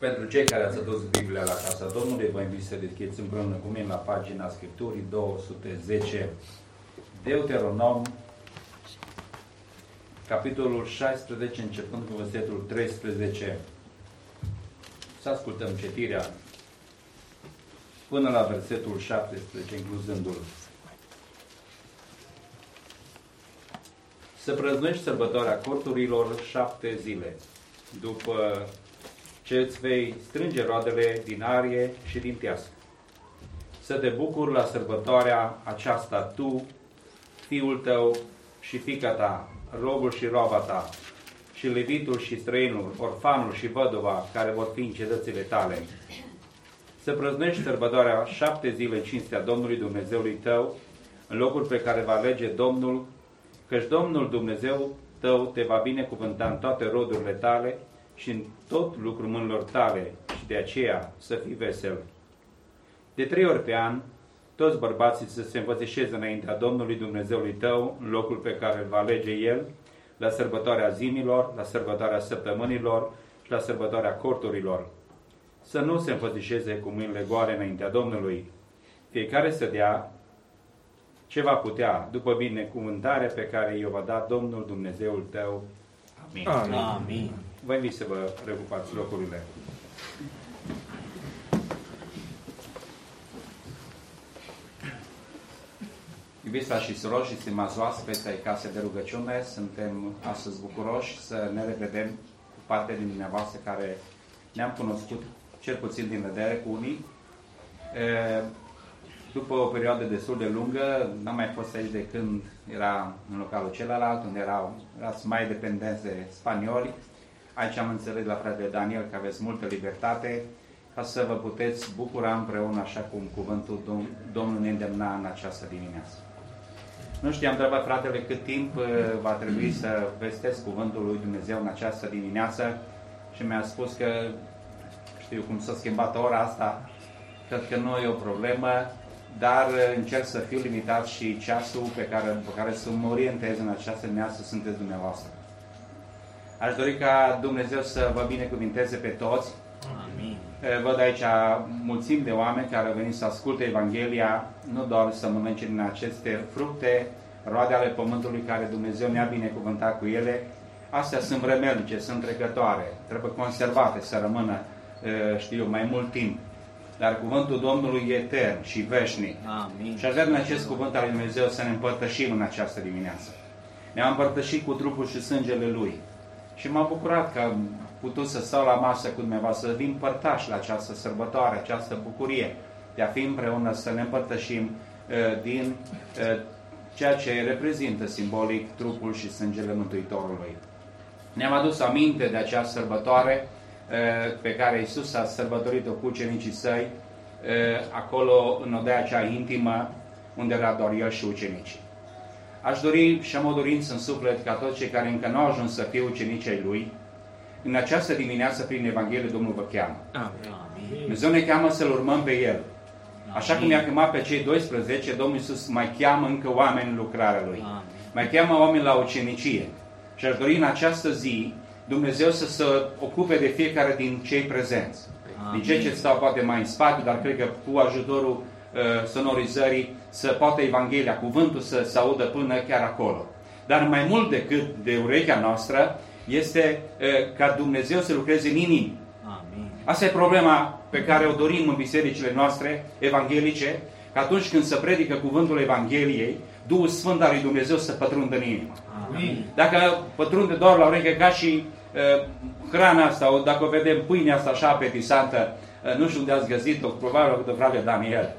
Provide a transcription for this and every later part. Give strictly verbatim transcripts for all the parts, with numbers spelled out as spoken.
Pentru cei care ați adus Biblia la casa Domnului, vă invit să deschideți împreună cu mine la pagina Scripturii două sute zece, Deuteronom, capitolul șaisprezece, începând cu versetul treisprezece. Să ascultăm citirea până la versetul șaptesprezece, incluzându-l. Să prăznuiești sărbătoarea corturilor șapte zile, după ce îți vei strânge roadele din arie și din tească. Să te bucuri la sărbătoarea aceasta tu, fiul tău și fiica ta, robul și roaba ta, și levitul și străinul, orfanul și văduva, care vor fi în cetățile tale. Să prăznuiești sărbătoarea șapte zile în cinstea Domnului Dumnezeului tău, în locul pe care va alege Domnul, căci Domnul Dumnezeu tău te va binecuvânta în toate rodurile tale și în tot lucrul mâinilor tale, și de aceea să fii vesel. De trei ori pe an, toți bărbații să se învățișeze înaintea Domnului Dumnezeului tău, în locul pe care îl va alege El, la sărbătoarea zilelor, la sărbătoarea săptămânilor și la sărbătoarea corturilor. Să nu se învățișeze cu mâinile goale înaintea Domnului. Fiecare să dea ce va putea, după binecuvântarea pe care i-o va da Domnul Dumnezeul tău. Amin. Amin. Amin. Vă invit să vă reocupați locurile. Iubiți frați și surori și stimați oaspeți ai Casei de Rugăciune, suntem astăzi bucuroși să ne revedem cu parte din dumneavoastră care ne-am cunoscut cel puțin din vedere cu unii. După o perioadă destul de lungă, n-am mai fost aici de când era în localul celălalt, unde erau, erați mai dependenți de spanioli. Aici am înțeles la fratele Daniel că aveți multă libertate ca să vă puteți bucura împreună așa cum cuvântul Domnului ne îndemna în această dimineață. Nu știu, am întrebat fratele cât timp va trebui să vestesc cuvântul lui Dumnezeu în această dimineață și mi-a spus că știu cum s-a schimbat ora asta, cred că nu e o problemă, dar încerc să fiu limitat și ceasul pe care, pe care să mă orientez în această dimineață sunteți dumneavoastră. Aș dori ca Dumnezeu să vă binecuvinteze pe toți. Amin. Văd aici mulțimi de oameni care au venit să asculte Evanghelia, nu doar să mănânce din aceste fructe, roade ale pământului care Dumnezeu ne-a binecuvântat cu ele. Astea sunt vremelnice, sunt trecătoare, trebuie conservate să rămână, știu, mai mult timp. Dar cuvântul Domnului e etern și veșnic. Amin. Și aș vrea în acest cuvânt al lui Dumnezeu să ne împărtășim în această dimineață. Ne-am împărtășit cu trupul și sângele Lui. Și m-am bucurat că am putut să stau la masă cu dumneavoastră, să vin părtași la această sărbătoare, această bucurie de a fi împreună, să ne împărtășim uh, din uh, ceea ce reprezintă simbolic trupul și sângele Mântuitorului. Ne-am adus aminte de această sărbătoare uh, pe care Iisus a sărbătorit-o cu ucenicii săi, uh, acolo în odaia cea intimă, unde era doar El și ucenicii. Aș dori și am o dorință în suflet ca toți cei care încă nu au ajuns să fie ucenici ai Lui, în această dimineață, prin Evanghelie, Domnul vă cheamă. Amin. Dumnezeu ne cheamă să-L urmăm pe El. Așa cum i-a chemat pe cei doisprezece, Domnul Iisus mai cheamă încă oameni în lucrarea Lui. Amin. Mai cheamă oameni la ucenicie. Și aș dori în această zi Dumnezeu să se ocupe de fiecare din cei prezenți. Amin. Din cei ce stau poate mai în spate, dar cred că cu ajutorul uh, sonorizării să poată Evanghelia, cuvântul să se audă până chiar acolo. Dar mai mult decât de urechea noastră, este uh, ca Dumnezeu să lucreze în inimi. Amin. Asta e problema pe care o dorim în bisericile noastre evanghelice, că atunci când se predică cuvântul Evangheliei, Duhul Sfânt al lui Dumnezeu să pătrundă în inimă. Amin. Dacă pătrunde doar la ureche, ca și uh, hrana asta, dacă o vedem, pâinea asta așa apetisantă, uh, nu știu unde ați găsit-o, probabil de frate Daniel.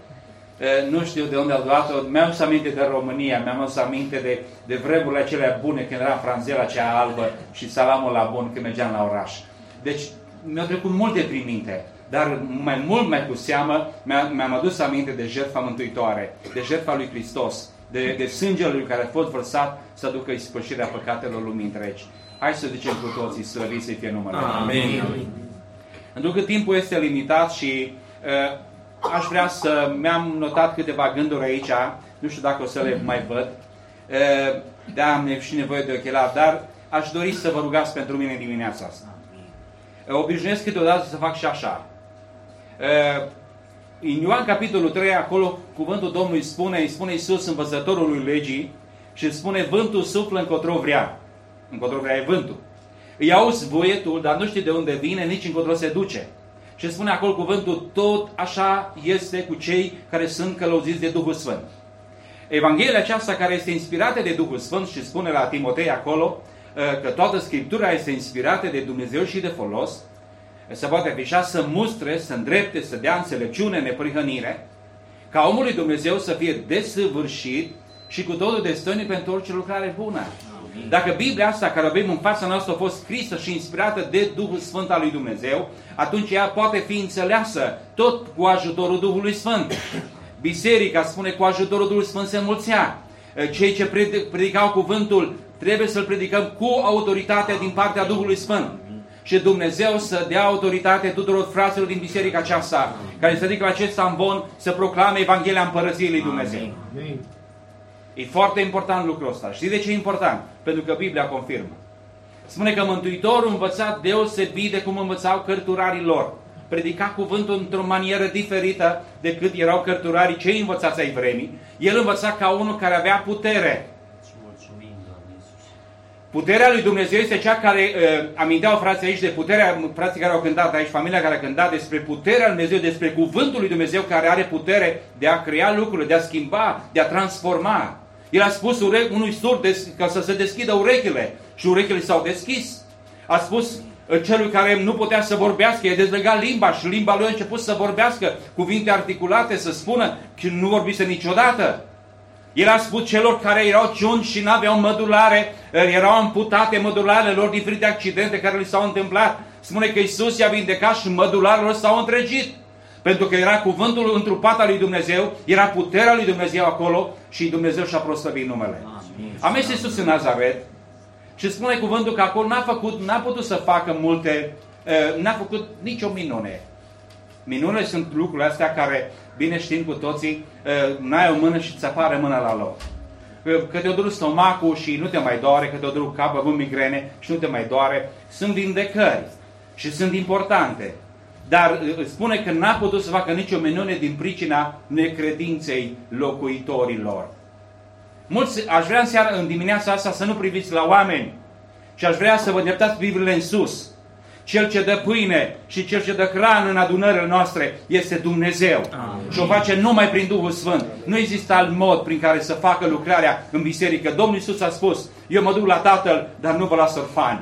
Nu știu de unde a luat-o, mi-am adus aminte de România, mi-am adus aminte de, de vremurile acelea bune când era franzela cea albă și salamul la bun când mergeam la oraș. Deci mi-au trecut multe prin minte, dar mai mult, mai cu seamă, mi-am adus aminte de jertfa mântuitoare, de jertfa lui Hristos, de, de sângele lui care a fost vărsat să aducă ispășirea păcatelor lumii întregi. Hai să zicem cu toții, slăvit să-i fie numele. Amin. Amin. Pentru că timpul este limitat și uh, aș vrea să... Mi-am notat câteva gânduri aici, nu știu dacă o să le mai văd. Da, am și nevoie de ochelari, dar aș dori să vă rugați pentru mine dimineața asta. Obișnuiesc câteodată să fac și așa. În Ioan capitolul trei, acolo cuvântul Domnului spune, îi spune Iisus învățătorului legii și spune vântul suflă încotro vrea. Încotro vrea e vântul. Îi auzi voietul, dar nu știi de unde vine, nici încotro se duce. Și spune acolo cuvântul, tot așa este cu cei care sunt călăuziți de Duhul Sfânt. Evanghelia aceasta care este inspirată de Duhul Sfânt și spune la Timotei acolo că toată Scriptura este inspirată de Dumnezeu și de folos, se poate afișa să mustre, să îndrepte, să dea înțelepciune, neprihănire, ca omul lui Dumnezeu să fie desăvârșit și cu totul destăinic pentru orice lucrare bună. Amin. Dacă Biblia asta care o avem în fața noastră a fost scrisă și inspirată de Duhul Sfânt al lui Dumnezeu, atunci ea poate fi înțeleasă tot cu ajutorul Duhului Sfânt. Biserica, spune, cu ajutorul Duhului Sfânt se înmulțea. Cei ce predicau cuvântul trebuie să-l predicăm cu autoritatea din partea Duhului Sfânt. Și Dumnezeu să dea autoritate tuturor fraților din biserica aceasta, care se ridică la acest amvon să proclame Evanghelia Împărăției lui Dumnezeu. Amin. E foarte important lucrul ăsta. Știți de ce e important? Pentru că Biblia confirmă. Spune că Mântuitorul învăța deosebit de cum învățau cărturarii lor. Predica cuvântul într-o manieră diferită decât erau cărturarii cei învățați ai vremii. El învăța ca unul care avea putere. Puterea lui Dumnezeu este cea care, uh, aminteau frații aici de puterea, frații care au cântat aici, familia care a cântat despre puterea lui Dumnezeu, despre cuvântul lui Dumnezeu care are putere de a crea lucrurile, de a schimba, de a transforma. El a spus ure- unui surd ca să se deschidă urechile și urechile s-au deschis. A spus uh, celui care nu putea să vorbească, i-a dezlegat limba și limba lui a început să vorbească cuvinte articulate, să spună că nu vorbise niciodată. El a spus celor care erau ciungi și n-aveau mădulare, erau amputate mădularele lor, diferite accidente care li s-au întâmplat. Spune că Iisus i-a vindecat și mădularele lor s-au întregit. Pentru că era cuvântul întrupat al lui Dumnezeu, era puterea lui Dumnezeu acolo și Dumnezeu și-a proslăvit numele. A mers Iisus în Nazaret și spune cuvântul că acolo n-a făcut, n-a putut să facă multe, n-a făcut nicio minune. Minunile sunt lucrurile astea care, bine știm cu toții, n-ai o mână și ți apare mâna la loc. Că te-o durut stomacul și nu te mai doare, că te-o durut capul, având migrene și nu te mai doare. Sunt vindecări și sunt importante. Dar spune că n-a putut să facă nicio minune din pricina necredinței locuitorilor. Mulți, aș vrea în, seara, în dimineața asta să nu priviți la oameni și aș vrea să vă îndreptați Bibliile în sus. Cel ce dă pâine și Cel ce dă hrană în adunările noastre este Dumnezeu. Amin. Și o face numai prin Duhul Sfânt. Nu există alt mod prin care să facă lucrarea în biserică. Domnul Iisus a spus, eu mă duc la Tatăl, dar nu vă las orfani.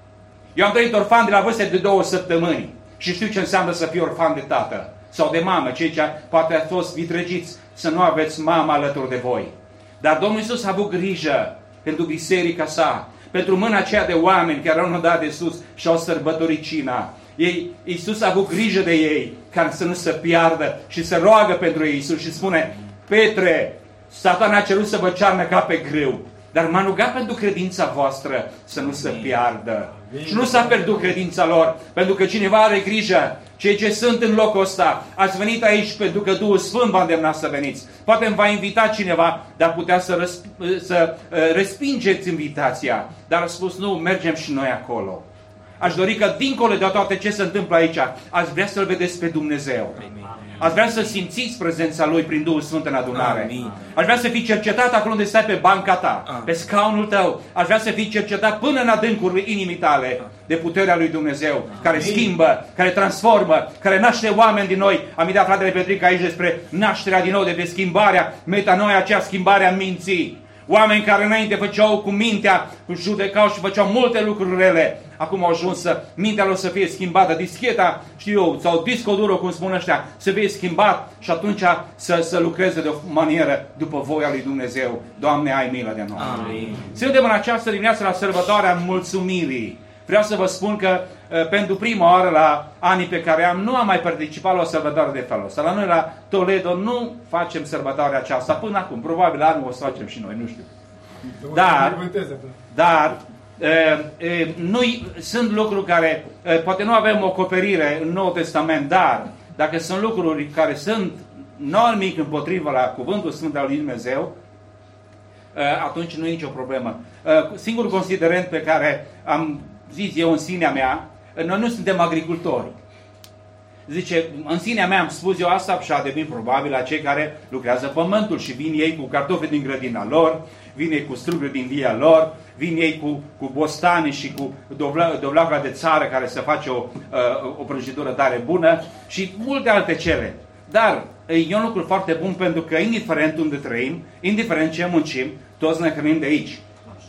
Eu am trăit orfan de la vârstă de două săptămâni și știu ce înseamnă să fii orfan de tată sau de mamă, cei ce poate ați fost vitregiți să nu aveți mama alături de voi. Dar Domnul Iisus a avut grijă pentru biserica sa, pentru mâna aceea de oameni care au dat de sus și au sărbătorit cina. Ei, Iisus a avut grijă de ei ca să nu se piardă și se roagă pentru ei. Iisus și spune, Petre, Satan a cerut să vă cearnă ca pe grâu, dar m-a rugat pentru credința voastră să nu se piardă. Și nu s-a pierdut credința lor, pentru că cineva are grijă. Cei ce sunt în locul ăsta, ați venit aici pentru că Duhul Sfânt v-a îndemnat să veniți. Poate îmi va invita cineva, dar putea să, răsp- să uh, respingeți invitația. Dar a spus, nu, mergem și noi acolo. Aș dori că, dincolo de toate ce se întâmplă aici, aș vrea să-L vedeți pe Dumnezeu. Aș vrea să simțiți prezența Lui prin Duhul Sfânt în adunare. Amin. Aș vrea să fii cercetat acolo unde stai pe banca ta, Amin. Pe scaunul tău. Aș vrea să fii cercetat până în adâncurile inimii tale de puterea Lui Dumnezeu, Amin. Care schimbă, care transformă, care naște oameni din noi. Am dat fratele Petric aici despre nașterea din nou, de schimbarea, metanoia, aceea schimbarea minții. Oameni care înainte făceau cu mintea, judecau și făceau multe lucruri rele. Acum au ajuns să mintea lor să fie schimbată, discheta, știu eu, sau disco duro, cum spun ăștia, să fie schimbat și atunci să, să lucreze de o manieră după voia lui Dumnezeu. Doamne, ai milă de noi. Amin. Suntem în această dimineață la sărbătoarea mulțumirii. Vreau să vă spun că pentru prima oară la anii pe care am, nu am mai participat la o sărbătoare de felul ăsta. La noi la Toledo nu facem sărbătoarea aceasta până acum. Probabil anul o să facem și noi, nu știu. Dar, dar e, e, noi, sunt lucruri care, e, poate nu avem o acoperire în Noul Testament, dar dacă sunt lucruri care sunt nimic împotriva la Cuvântul Sfânt al lui Dumnezeu, e, atunci nu e nicio problemă. E, singurul considerent pe care am zis eu în sinea mea, noi nu suntem agricultori. Zice, în sinea mea am spus eu asta și a devenit probabil la cei care lucrează pământul și vin ei cu cartofi din grădina lor, vin ei cu struguri din via lor, vin ei cu, cu bostane și cu dovleaca de țară care să face o, o prăjitură tare bună și multe alte cele. Dar e un lucru foarte bun pentru că indiferent unde trăim, indiferent ce muncim, toți ne hrănim de aici.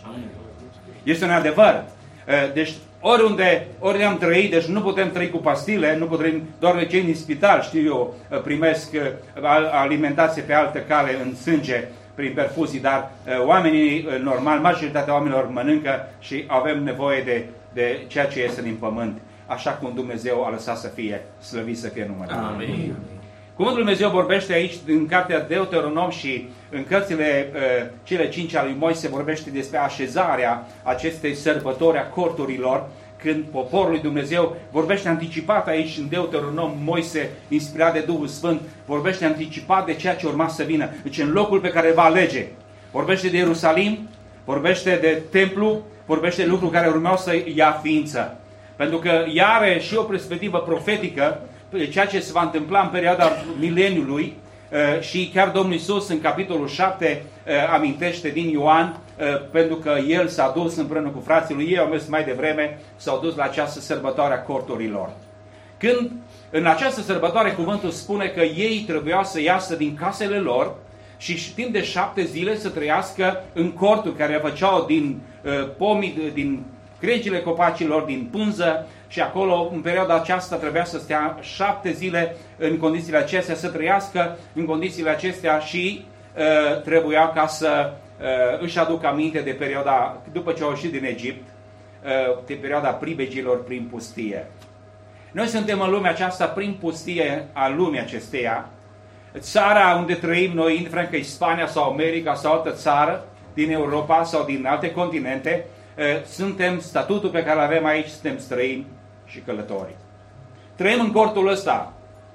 Este un adevăr. Deci oriunde, ori am trăit, deci nu putem trăi cu pastile, nu putem, doar cei din spital, știu eu, primesc alimentație pe altă cale în sânge, prin perfuzii, dar oamenii normal, majoritatea oamenilor mănâncă și avem nevoie de, de ceea ce este din pământ, așa cum Dumnezeu a lăsat să fie, slăvit să fie numele. Amin. Cuvântul Dumnezeu vorbește aici în cartea Deuteronom și în cărțile uh, cele cinci ale lui Moise vorbește despre așezarea acestei sărbători a corturilor, când poporul lui Dumnezeu vorbește anticipat aici în Deuteronom, Moise, inspirat de Duhul Sfânt, vorbește anticipat de ceea ce urma să vină. Deci în locul pe care va alege. Vorbește de Ierusalim, vorbește de templu, vorbește de lucruri care urmeau să ia ființă. Pentru că ea are și o perspectivă profetică, ceea ce se va întâmpla în perioada mileniului și chiar Domnul Iisus în capitolul șapte amintește din Ioan, pentru că El s-a dus împreună cu frații lui, ei au mers mai devreme, s-au dus la această sărbătoare a corturilor. Când în această sărbătoare cuvântul spune că ei trebuiau să iasă din casele lor și timp de șapte zile să trăiască în corturi care făceau din pomii, din cregile copacilor, din pânză, și acolo, în perioada aceasta, trebuia să stea șapte zile în condițiile acestea, să trăiască în condițiile acestea și uh, trebuia ca să uh, își aducă aminte de perioada, după ce au ieșit din Egipt, uh, de perioada pribegilor prin pustie. Noi suntem în lumea aceasta prin pustie a lumii acesteia. Țara unde trăim noi, indiferent că e Spania sau America sau altă țară, din Europa sau din alte continente, uh, suntem, statutul pe care îl avem aici, suntem străini și călători. Trăim în cortul ăsta.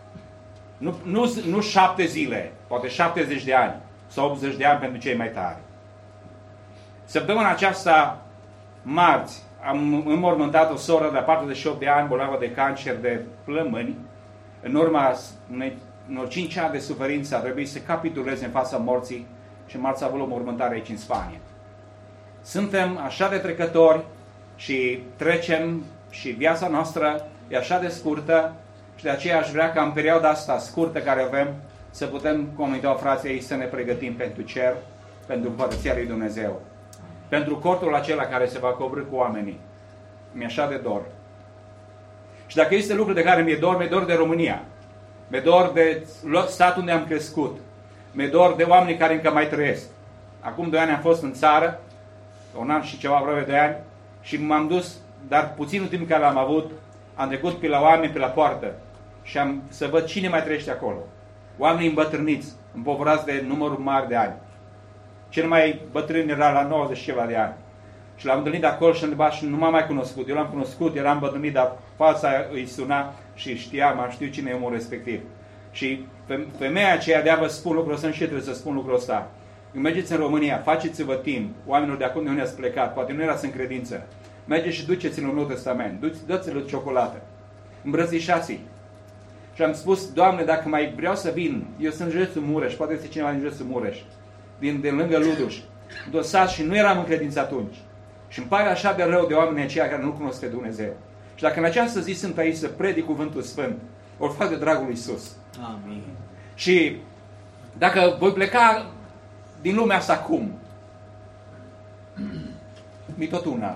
Nu, nu, nu șapte zile, poate șaptezeci de ani sau optzeci de ani pentru cei mai tari. Săptămâna aceasta, marți, am înmormântat o soră de patruzeci și opt de ani, bolnavă de cancer de plămâni. În urma unor cinci ani de suferință a trebuit să capituleze în fața morții și marți a avut o mormântare aici în Spania. Suntem așa de trecători și trecem și viața noastră e așa de scurtă și de aceea aș vrea ca în perioada asta scurtă care avem să putem, cum aminteau frații ei, să ne pregătim pentru cer, pentru Împărăția lui Dumnezeu, pentru cortul acela care se va coborî cu oamenii. Mi-e așa de dor. Și dacă este lucru de care mi-e dor, mi-e dor de România. Mi-e dor de statul unde am crescut. Mi-e dor de oamenii care încă mai trăiesc. Acum doi ani am fost în țară, un an și ceva, aproape de ani, și m-am dus, dar puținul timp care l-am avut, am trecut pe la oameni, pe la poartă și am să văd cine mai trăiește acolo. Oamenii îmbătrâniți, împovărați de numărul mare de ani. Cel mai bătrân era la nouăzeci și ceva de ani. Și l-am întâlnit acolo și întrebat și nu m-am mai cunoscut. Eu l-am cunoscut, eram bătrânit, dar fața îi suna și știam, am știut cine e omul respectiv. Și femeia aceea, de-a vă spun lucrul ăsta, și trebuie să spun lucrul ăsta. Când mergeți în România, faceți-vă timp, oamenilor de acum de unde ați plecat, poate nu erați în credință. Mergeți și duceți-l în Nou Testament, dați-l ciocolată, îmbrățișați-i. Și am spus, Doamne, dacă mai vreau să vin, eu sunt în județul Mureș, poate este cineva din județul Mureș, din, din lângă Luduș, dosat și nu eram în credință atunci. Și îmi pare așa de rău de oamenii aceia care nu cunosc pe Dumnezeu. Și dacă în această zi sunt aici să predic cuvântul Sfânt, o fac de dragul lui Iisus. Amin. Și dacă voi pleca din lumea asta acum, mi tot una.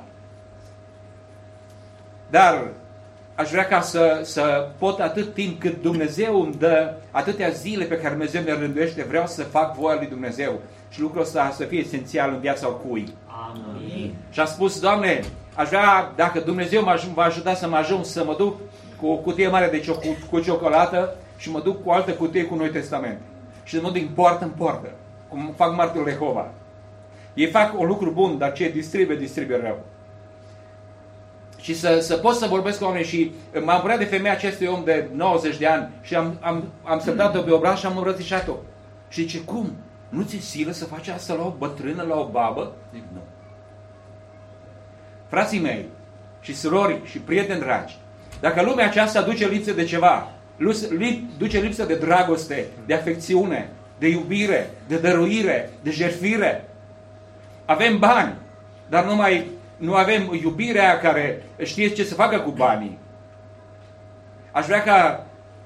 Dar aș vrea ca să, să pot atât timp cât Dumnezeu îmi dă, atâtea zile pe care Dumnezeu ne rânduiește, vreau să fac voia lui Dumnezeu. Și lucrul ăsta să fie esențial în viața oricui. Amin. Și a spus, Doamne, aș vrea, dacă Dumnezeu mă va ajuta să mă ajung să mă duc cu o cutie mare de cioc cu ciocolată și mă duc cu o altă cutie cu Noi Testament. Și să mă duc din poartă în poartă, cum fac martirul Jehova. Ei fac un lucru bun, dar ce distribuie, distribuie rău. Și să, să pot să vorbesc cu oameni și m-am vrea de femeia acestui om de nouăzeci de ani și am, am, am săptat-o pe obraz și am îmbrățișat-o. Și zice, cum? Nu ți-e silă să faci asta la o bătrână, la o babă? Zic, nu. Frații mei și surori și prieteni dragi, Dacă lumea aceasta duce lipsă de ceva, duce lipsă de dragoste, de afecțiune, de iubire, de dăruire, de jertfire. Avem bani, dar nu, mai, nu avem iubirea care știe ce să facă cu banii. Aș vrea ca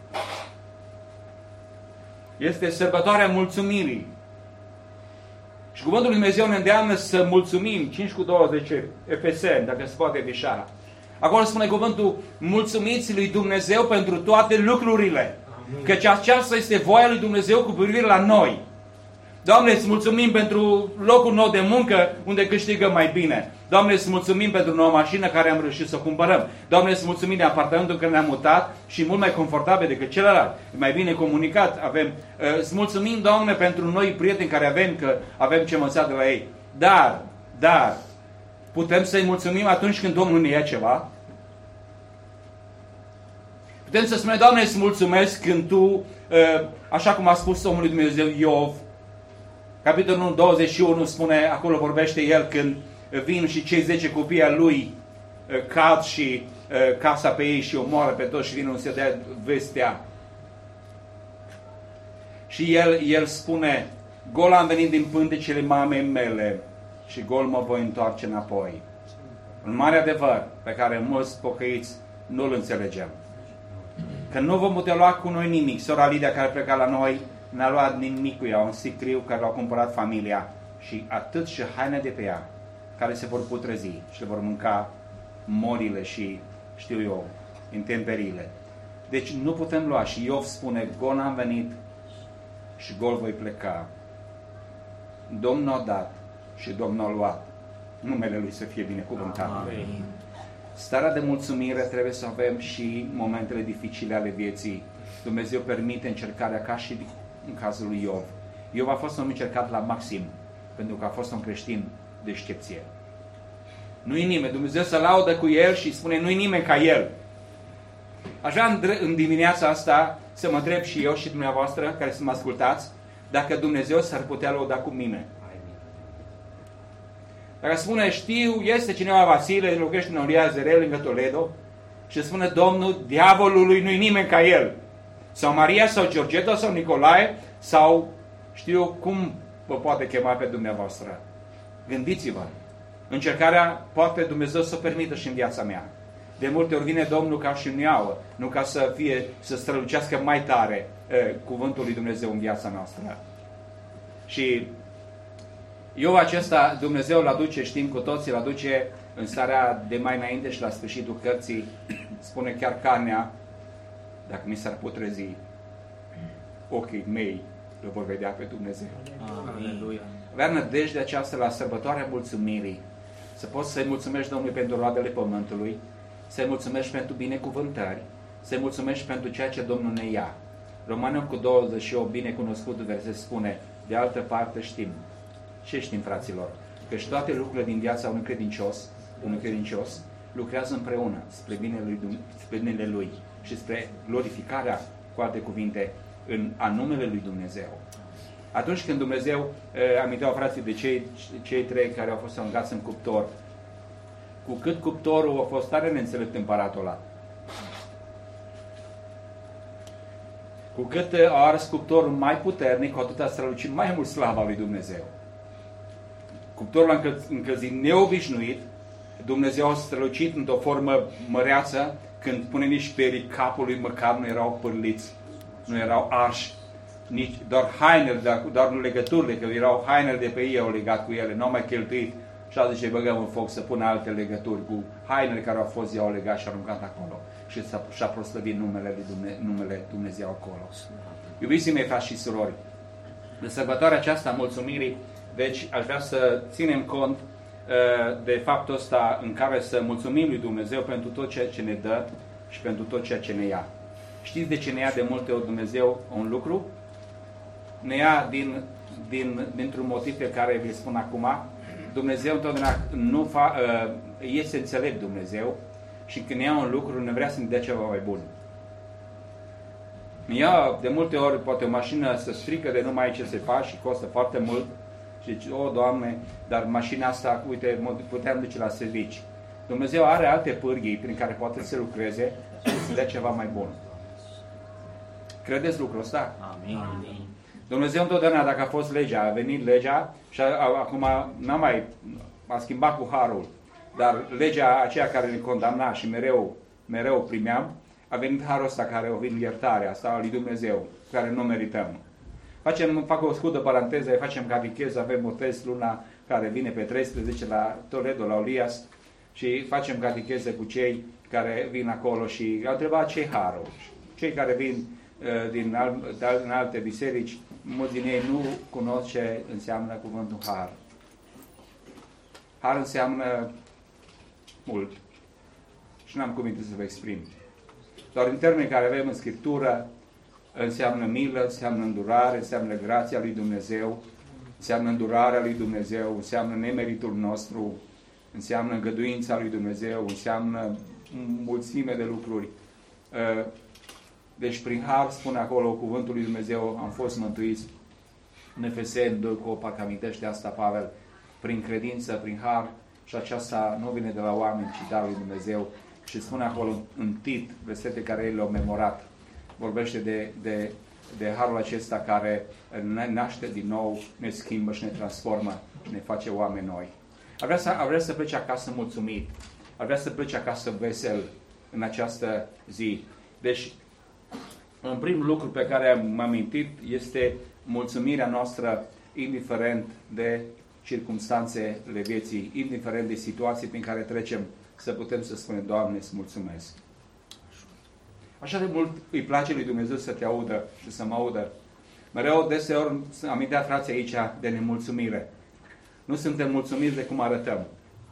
este sărbătoarea mulțumirii. Și cuvântul lui Dumnezeu ne îndeamnă să mulțumim. cinci cu douăzeci, Efeseni, dacă se poate deșa. Acolo spune cuvântul, mulțumiți lui Dumnezeu pentru toate lucrurile. Amin. Căci aceasta este voia lui Dumnezeu cu privire la noi. Doamne, îți mulțumim pentru locul nou de muncă unde câștigăm mai bine. Doamne, îți mulțumim pentru noua mașină care am reușit să o cumpărăm. Doamne, îți mulțumim de apartamentul în care ne-am mutat și mult mai confortabil decât celălalt. Mai bine comunicat avem. Îți mulțumim, Doamne, pentru noi prieteni care avem, că avem ce învăța de la ei. Dar, dar, putem să-i mulțumim atunci când Domnul ne ia ceva? Putem să spunem, Doamne, îți mulțumesc când Tu, așa cum a spus omul lui Dumnezeu Iov, capitolul douăzeci și unu spune, acolo vorbește el când vin și cei zece copii al lui cad și casa pe ei și omoară pe toți și vin să dea vestea. Și el, el spune, gol am venit din pântecele mamei mele și gol mă voi întoarce înapoi. Un mare adevăr pe care mulți pocăiți nu-l înțelegem. Că nu vom putea lua cu noi nimic. Sora Lidia care pleca la noi n-a luat nimic cu ea, un sicriu care l-a cumpărat familia și atât și haine de pe ea care se vor putrezi și le vor mânca morile și, știu eu, intemperiile. Deci nu putem lua și Iov spune, gol am venit și gol voi pleca. Domnul a dat și Domnul a luat. Numele Lui să fie binecuvântat. Amin. Starea de mulțumire trebuie să avem și momentele dificile ale vieții. Dumnezeu permite încercarea ca și în cazul lui Iov. Iov a fost un încercat la maxim, pentru că a fost un creștin de excepție. Nu-i nimeni. Dumnezeu se laudă cu el și spune, nu-i nimeni ca el. Aș vrea în dimineața asta să mă întreb și eu și dumneavoastră, care să mă ascultați, dacă Dumnezeu s-ar putea lăuda cu mine. Dacă spune, știu, este cineva Vasile, locuiește în Oria Zerel, lângă Toledo, și spune, Domnul, diavolului nu-i nimeni ca el. Sau Maria, sau Georgeta, sau Nicolae, sau știu cum vă poate chema pe dumneavoastră. Gândiți-vă. Încercarea poate Dumnezeu să o permită și în viața mea. De multe ori vine Domnul ca și uneauă, nu ca să fie, să strălucească mai tare eh, cuvântul lui Dumnezeu în viața noastră. Și eu acesta, Dumnezeu îl aduce, știm cu toții, îl aduce în starea de mai înainte și la sfârșitul cărții, spune chiar carnea, dacă mi s-ar putrezi, ochii mei îl vor vedea pe Dumnezeu. Aleluia. Avea nădejde aceasta la sărbătoarea mulțumirii, să poți să-i mulțumești Domnului pentru roadele pământului, să-i mulțumești pentru binecuvântări, să-i mulțumești pentru ceea ce Domnul ne ia. Romanul cu douăzeci și opt, binecunoscutul verset spune, de altă parte știm. Ce știm, fraților? Că și toate lucrurile din viața unui credincios, unui credincios, lucrează împreună spre binele lui, spre binele lui și spre glorificarea, cu alte cuvinte, în anumele lui Dumnezeu. Atunci când Dumnezeu, aminteau frații de cei, cei trei care au fost aruncați în cuptor, cu cât cuptorul a fost tare neînțelept împăratul ăla, cu cât a ars cuptorul mai puternic, cu atât a strălucit mai mult slava lui Dumnezeu. Cuptorul a încălzit neobișnuit, Dumnezeu a strălucit într-o formă măreață, când pune nici perii capului măcar nu erau pârliți, nu erau arși, nici doar hainele, doar legăturile, că erau hainele de pe ei au legat cu ele, nu au mai cheltuit și a zice, băgăm în foc să pună alte legături cu hainele care au fost, i-au legat și aruncat acolo și și-a proslăvit numele, Dumne, numele Dumnezeu acolo. Iubiții mei, frați și surori, în sărbătoarea aceasta a mulțumirii, deci aș vrea să ținem cont uh, de faptul ăsta în care să mulțumim lui Dumnezeu pentru tot ceea ce ne dă și pentru tot ceea ce ne ia. Știți de ce ne ia de multe ori Dumnezeu un lucru? Ne ia din, din, dintr-un motiv pe care vi-l spun acum. Dumnezeu întotdeauna nu fa, uh, este înțelept Dumnezeu și când ne ia un lucru ne vrea să ne dea ceva mai bun. Mi ia de multe ori poate o mașină să strică de numai ce se face și costă foarte mult și zice, o, Doamne, dar mașina asta, uite, puteam duce la servici. Dumnezeu are alte pârghii prin care poate să lucreze să dea ceva mai bun. Credeți lucrul ăsta? Amin. Amin. Dumnezeu întotdeauna, dacă a fost legea, a venit legea și a, a, acum n-a mai, a schimbat cu harul, dar legea aceea care ne condamna și mereu, mereu primeam, a venit harul ăsta care o vin iertarea asta a lui Dumnezeu, care nu merităm. Facem, fac o scurtă paranteză, facem catechez, avem o test luna care vine pe treisprezece la Toledo, la Olias, și facem catecheze cu cei care vin acolo și au întrebat ce harul. Cei care vin uh, din, al, din alte biserici, mulți din ei nu cunosc ce înseamnă cuvântul har. Har înseamnă mult și n-am cuvinte să vă exprim. Doar în termeni care avem în Scriptură, înseamnă milă, înseamnă îndurare, înseamnă grația lui Dumnezeu, înseamnă îndurarea lui Dumnezeu, înseamnă nemeritul nostru, înseamnă îngăduința lui Dumnezeu, înseamnă mulțime de lucruri. Deci prin har, spune acolo cuvântul lui Dumnezeu, am fost mântuiți. În Efeseni doi, parcă amintește asta Pavel, prin credință, prin har, și aceasta nu vine de la oameni, ci darul lui Dumnezeu. Și spune acolo în Tit, versete care el le-au memorat, vorbește de, de, de harul acesta care ne naște din nou, ne schimbă și ne transformă și ne face oameni noi. Ar vrea să, ar vrea să plece acasă mulțumit, ar vrea să plece acasă vesel în această zi. Deci, un prim lucru pe care am amintit este mulțumirea noastră, indiferent de circumstanțele vieții, indiferent de situații prin care trecem, să putem să spunem, Doamne, îți mulțumesc. Așa de mult îi place lui Dumnezeu să te audă și să mă audă. Mereu, deseori, amintea frații aici de nemulțumire. Nu suntem mulțumiți de cum arătăm.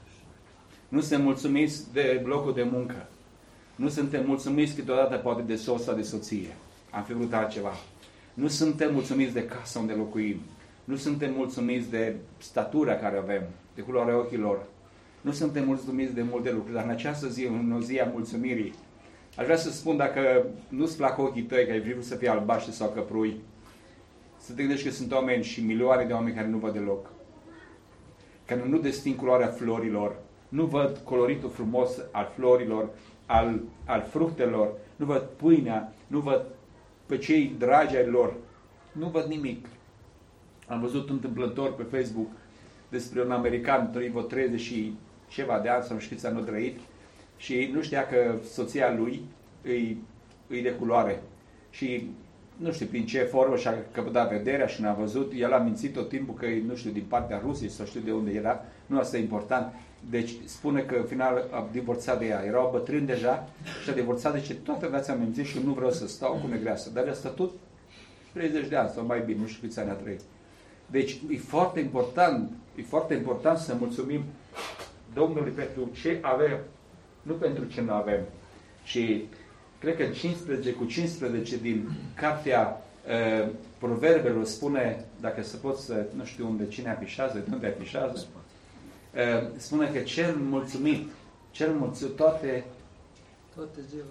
Nu suntem mulțumiți de locul de muncă. Nu suntem mulțumiți câteodată poate de soț sau de soție. Am fi vrut altceva. Nu suntem mulțumiți de casa unde locuim. Nu suntem mulțumiți de statura care avem, de culoarea ochilor. Nu suntem mulțumiți de multe lucruri, dar în această zi, în o zi a mulțumirii, aș vrea să spun, dacă nu-ți plac ochii tăi, că ai vrut să fie albaștri sau căprui, să te gândești că sunt oameni și milioane de oameni care nu văd deloc. Care nu desting culoarea florilor, nu văd coloritul frumos al florilor, al, al fructelor, nu văd pâinea, nu văd pe cei dragi ai lor, nu văd nimic. Am văzut întâmplător pe Facebook despre un american, trăit vreo treizeci și ceva de ani, sau nu știu câți ani a trăit, și nu știa că soția lui îi, îi de culoare. Și nu știu prin ce formă și-a căpătat vederea și n-a văzut. El a mințit tot timpul că e, nu știu, din partea Rusiei sau știu de unde era. Nu asta e important. Deci spune că în final a divorțat de ea. Erau bătrâni deja și a divorțat. Deci toată viața am mințit și nu vreau să stau cu negreasă. Dar a stat tot treizeci de ani sau mai bine, nu știu câți ani a trăit. Deci e foarte important, e foarte important să mulțumim Domnului pentru ce avem, nu pentru ce nu avem. Și cred că cincisprezece cu cincisprezece din cartea uh, Proverbelor spune, dacă se pot să, nu știu unde, cine afișează, de unde afișează, uh, spune că cel mulțumit, cel mulțumit, toate, toate zilele.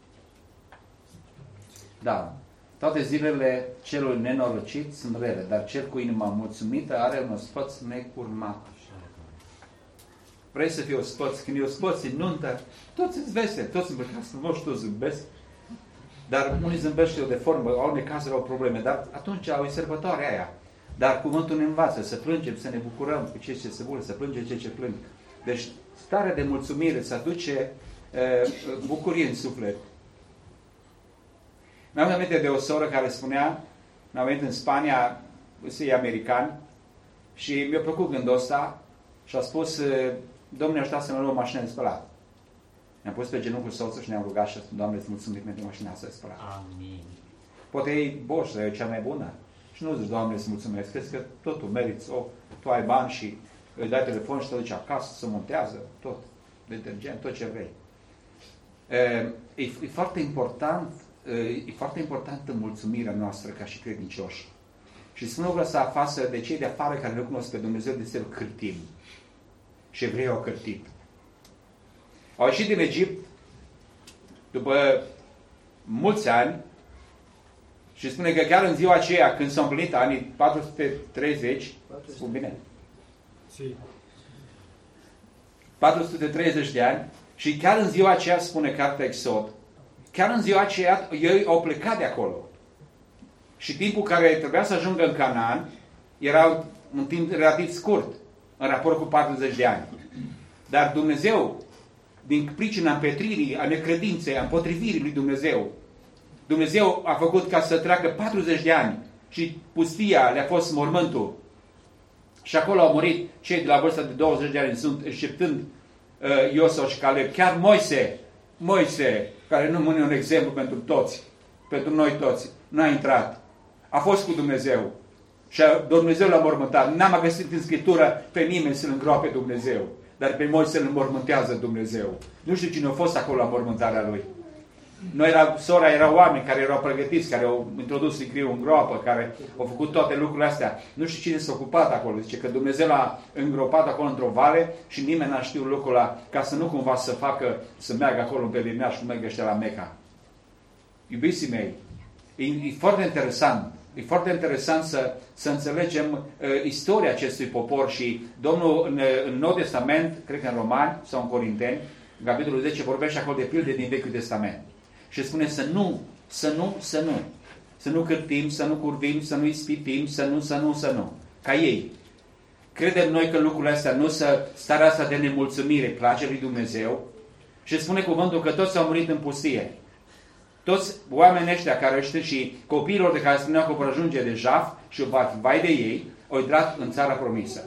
Da, toate zilele celui nenorocit sunt rele, dar cel cu inima mulțumită are un ospăț necurmat. Vrei să fii ospăț? Când e ospăț în nuntă, toți îți veseli, toți îmbrăcați frumos și toți zâmbesc. Dar unii zâmbesc de formă, au necazuri, au probleme, dar atunci au sărbătoarea aia. Dar cuvântul ne învață să plângem, să ne bucurăm cu cei ce se bucură, să plângem cei ce plâng. Deci starea de mulțumire să aduce uh, bucurie în suflet. Mi-am aminte de o soră care spunea, mi-am venit în Spania, să-i americani, și mi-a plăcut gândul ăsta și a spus, Domnule, ajută să ne luăm mașină de spălat. Ne-am pus pe genunchi cu soțul și ne-am rugat și a spus, Doamne, îți mulțumim pentru mașina asta de spălat. Amin. Poate e boșă, e cea mai bună. Și nu zici, Doamne, îți mulțumesc, crezi că totul meriți, o, tu ai bani și îi dai telefon și te duci acasă, se montează, tot, detergent, tot ce vrei. E, e foarte important, e foarte importantă mulțumirea noastră ca și credincioși. Și spune lucrul ăsta față de cei de afară care nu cunosc pe Dumnezeu, de să-L cârtim. Și evreii au cârtit. Au ieșit din Egipt după mulți ani și spune că chiar în ziua aceea, când s-au împlinit anii patru sute treizeci, spun bine? patru sute treizeci de ani, și chiar în ziua aceea, spune cartea Exod, chiar în ziua aceea, ei au plecat de acolo. Și timpul care trebuia să ajungă în Canaan era un timp relativ scurt, în raport cu patruzeci de ani. Dar Dumnezeu, din pricina împetririi, a necredinței, a împotrivirii lui Dumnezeu, Dumnezeu a făcut ca să treacă patruzeci de ani și pustia le-a fost mormântul. Și acolo au murit cei de la vârsta de douăzeci de ani, sunt exceptând uh, Iosua și Caleb. Chiar Moise, Moise, care nu mâne un exemplu pentru toți, pentru noi toți, n-a intrat. A fost cu Dumnezeu. Și Dumnezeu l-a mormântat. N-am găsit în Scriptură pe nimeni să-L îngroape Dumnezeu. Dar pe Moise îl înmormântează Dumnezeu. Nu știu cine a fost acolo la mormântarea lui. Noi era, sora erau oameni care erau pregătiți, care au introdus sicriul în groapă, care au făcut toate lucrurile astea. Nu știu cine s-a ocupat acolo. Zice că Dumnezeu l-a îngropat acolo într-o vale și nimeni n-a știut lucrul ăla, ca să nu cumva să facă, să meargă acolo în pelerinaj cum merg ăștia la Meca. Iubiții mei, e, e foarte interesant. E foarte interesant să, să înțelegem uh, istoria acestui popor și Domnul în, în Noul Testament, cred că în Romani sau în Corinteni, în capitolul zece, vorbește acolo de pilde din Vechiul Testament. Și spune să nu, să nu, să nu. Să nu cârtim, să nu curvim, să nu ispitim, să nu, să nu, să nu. Ca ei. Credem noi că lucrurile astea nu să starea asta de nemulțumire place lui Dumnezeu? Și spune cuvântul că toți au murit în pustie. Toți oamenii ăștia care știu și copiilor de care spuneau că vor ajunge de jaf și o bat vai de ei, au intrat în țara promisă.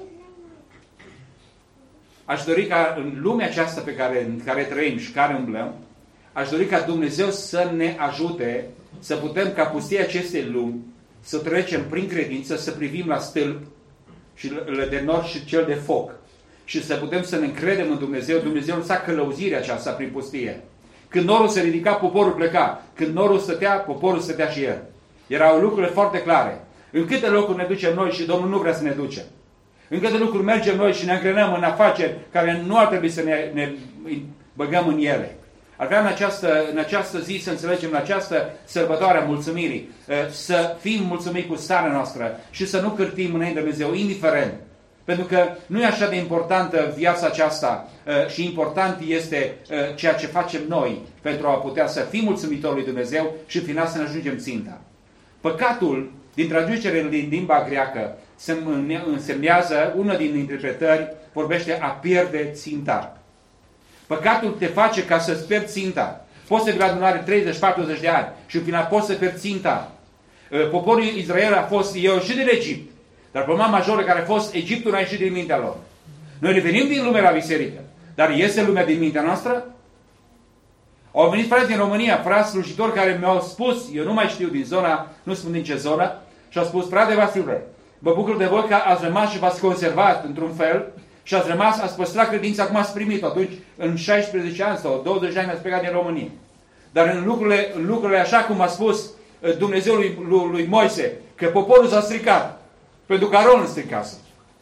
Aș dori ca în lumea aceasta pe care, în care trăim și care umblăm, aș dori ca Dumnezeu să ne ajute să putem ca pustia acestei lumi să trecem prin credință, să privim la stâlp și de nor și cel de foc și să putem să ne încredem în Dumnezeu. Dumnezeu lăsa călăuzirea aceasta prin pustie. Când norul se ridica, poporul pleca. Când norul stătea, poporul stătea și el. Erau lucrurile foarte clare. În câte locuri ne ducem noi și Domnul nu vrea să ne ducem. În câte lucruri mergem noi și ne angrenăm în afaceri care nu ar trebui să ne, ne băgăm în ele. Ar vrea în această, în această zi să înțelegem, în această sărbătoare a mulțumirii, să fim mulțumiți cu starea noastră și să nu cârtim înainte de Dumnezeu, indiferent. Pentru că nu e așa de importantă viața aceasta și important este ceea ce facem noi pentru a putea să fim mulțumitori lui Dumnezeu și în final să ne ajungem ținta. Păcatul, din traducere din limba greacă, se însemnează, una din interpretări, vorbește a pierde ținta. Păcatul te face ca să-ți pierzi ținta. Poți să vii la adunare treizeci patruzeci de ani și în final poți să pierzi ținta. Poporul Israel a fost, eu ieșit din Egipt. Dar problema majoră care a fost, Egiptul n-a ieșit din mintea lor. Noi revenim din lume la biserică. Dar iese lumea din mintea noastră? Au venit frați din România, frați slujitori care mi-au spus, eu nu mai știu din zona, nu spun din ce zonă, și au spus, frate Vasile, mă bucur de voi că ați rămas și v-ați conservat într-un fel și ați rămas, ați păstrat credința cum ați primit atunci, în șaisprezece ani sau douăzeci de ani ați plecat din România. Dar în lucrurile, în lucrurile așa cum a spus Dumnezeu lui, lui, lui Moise, că poporul s-a stricat. Pentru că Aron îl stricase.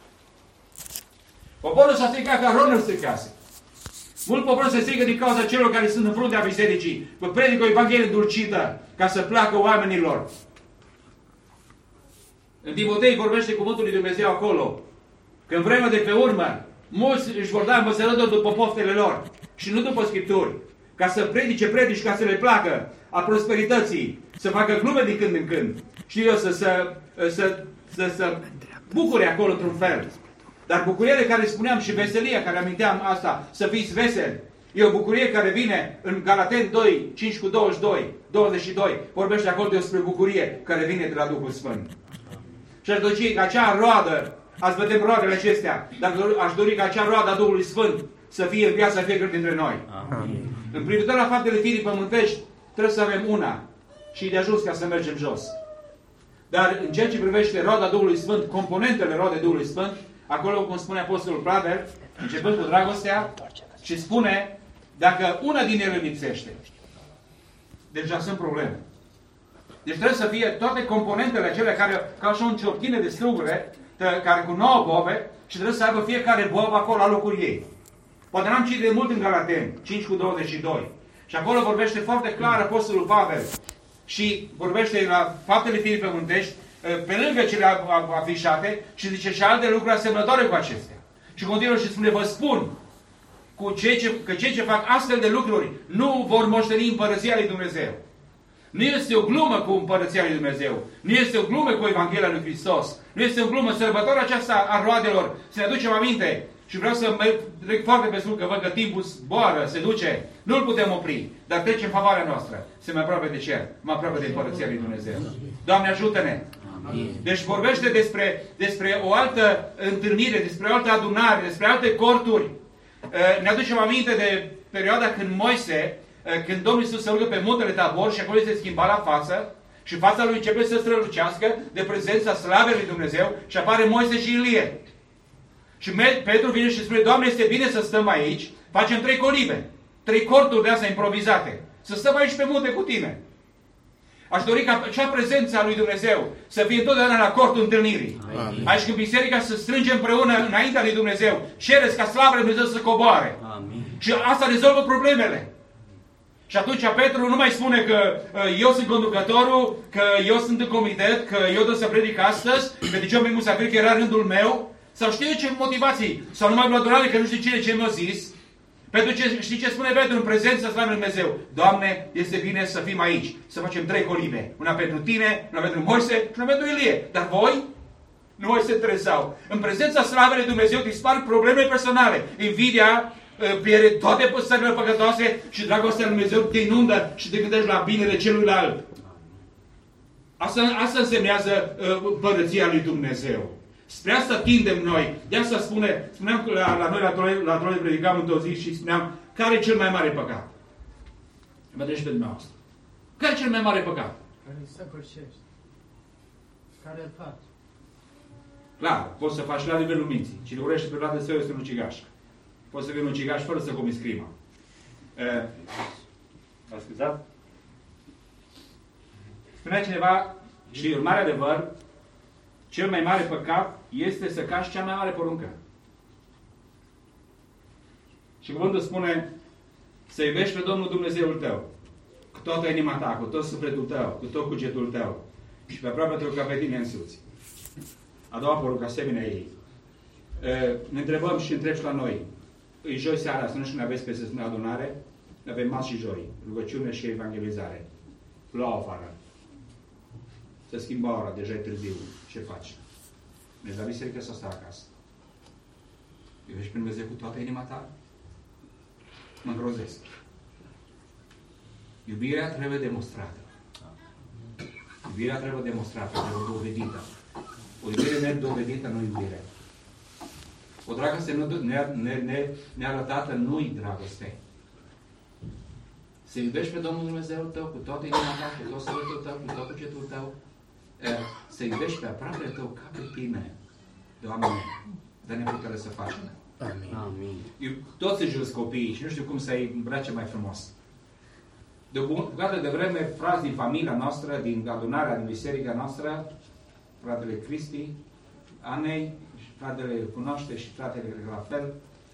Poporul s-a stricat că Aron îl stricase. Mult popor se strică din cauza celor care sunt în fruntea bisericii. Vă predică o Evanghelie dulcită ca să placă oamenilor. În Timotei vorbește cuvântul lui Dumnezeu acolo. Că în vremea de pe urmă, mulți își vor da învățători după poftele lor și nu după Scripturi. Ca să predice predici, ca să le placă a prosperității. Să facă glume din când în când. Știu eu, să, să, să să se bucure acolo într-un fel. Dar bucuria de care spuneam și veselia, care aminteam asta, să fiți veseli, e o bucurie care vine în Galateni doi, cinci cu douăzeci și doi, douăzeci și doi, vorbește acolo despre bucurie care vine de la Duhul Sfânt. Și aș dori ca acea roadă, azi vedem roadele acestea, dar aș dori ca acea roadă a Duhului Sfânt să fie în viața fiecare dintre noi. Amin. În privitor la faptele firii pământești, trebuie să avem una și de ajuns ca să mergem jos. Dar în ceea ce privește roada Duhului Sfânt, componentele roadei Duhului Sfânt, acolo, cum spune Apostolul Pavel, începând cu dragostea, și spune, dacă una din ele lipsește, deja sunt probleme. Deci trebuie să fie toate componentele acelea care, ca așa un ciorchine de strugure, care cu nouă bobe, și trebuie să aibă fiecare bobă acolo la locul ei. Poate n-am citit de mult în Galateni, cinci cu douăzeci și doi. Și acolo vorbește foarte clar Apostolul Pavel. Și vorbește la faptele firii pământești, pe lângă cele afișate, și zice și alte lucruri asemănătoare cu acestea. Și continuă și spune, vă spun, cu cei ce, că cei ce fac astfel de lucruri nu vor moșteni împărăția lui Dumnezeu. Nu este o glumă cu împărăția lui Dumnezeu. Nu este o glumă cu Evanghelia lui Hristos. Nu este o glumă. Sărbătoarea aceasta a roadelor, să ne aducem aminte. Și vreau să merg trec foarte pe scurt, că văd că timpul zboară, se duce. Nu-l putem opri, dar trecem în favoarea noastră. Se mai aproape de cer, mai aproape de împărăția lui Dumnezeu. Doamne, ajută-ne! Deci vorbește despre, despre o altă întâlnire, despre o altă adunare, despre alte corturi. Ne aducem aminte de perioada când Moise, când Domnul Iisus se urcă pe muntele Tabor și acolo se schimba la față și fața lui începe să strălucească de prezența slavei lui Dumnezeu și apare Moise și Ilie. Și Petru vine și spune, Doamne, este bine să stăm aici, facem trei colibe, trei corturi de astea improvizate, să stăm aici pe munte cu tine. Aș dori ca acea prezență a lui Dumnezeu să fie întotdeauna la cortul întâlnirii. Amin. Aici când biserica se strânge împreună înaintea lui Dumnezeu, cereți ca slavă lui Dumnezeu să coboare. Amin. Și asta rezolvă problemele. Și atunci Petru nu mai spune că uh, eu sunt conducătorul, că eu sunt în comitet, că eu trebuie să predic astăzi, că de ce mi-am să cred că era rândul meu, sau știu ce motivații, sau numai blădurare că nu știu cine ce mi-a zis. Pentru ce, știi ce spune Petru în prezența slavei lui Dumnezeu? Doamne, este bine să fim aici, să facem trei colibe. Una pentru tine, una pentru Moise și una pentru Ilie. Dar voi nu mai se interesau. În prezența slavei lui Dumnezeu dispar probleme personale. Invidia pierde toate păstările păcătoase și dragostea lui Dumnezeu te inundă și te gândești la binele celuilalt. Asta, asta însemnează uh, părăția lui Dumnezeu. Spre asta tindem noi. De asta spune, spuneam că la, la noi la trole, la trole predicam într-o zi și spuneam, care e cel mai mare păcat? Mă treci pe dumneavoastră. Care e cel mai mare păcat? Care îl săvârșești. Care îl faci. Clar, poți să faci la nivelul minții. Cine urește pe ladă său este un ucigaș. Poți să fii un ucigaș fără să comiți crima. Ați scuzat? Spunea cineva, și în mare adevăr, cel mai mare păcat este să cași cea mai mare poruncă. Și cuvântul spune să iubești pe Domnul Dumnezeul tău cu toată inima ta, cu tot sufletul tău, cu tot cugetul tău și pe aproape tău ca pe tine însuți. A doua poruncă, asemenea ei. Ne întrebăm și întreb și la noi. E joi seara, să nu știu ne aveți pe să spune adunare, ne avem marți și joi, rugăciune și evangelizare. Plouă afară. Se schimbă ora, deja e târziu. Ce faci? Mergi la biserică sau stai acasă? Iubești pe Dumnezeu cu toată inima ta? Mă îngrozesc. Iubirea trebuie demonstrată. Iubirea trebuie demonstrată, trebuie dovedită. O iubire nedovedită nu iubire. O dragoste nearătată nu-i dragoste. Să iubești pe Domnul Dumnezeu tău cu toată inima ta, cu tot sufletul tău, cu tot cugetul tău. Să iubești pe aproapele tău ca pe tine. Doamne, dă-ne putere să facem. Amin. Amin. Eu, toți își juresc copiii și nu știu cum să-i îmbrace mai frumos. De o bucată de vreme, frați din familia noastră, din adunarea, din biserica noastră, fratele Cristi, Anei, fratele îl cunoaște și fratele cred că la fel,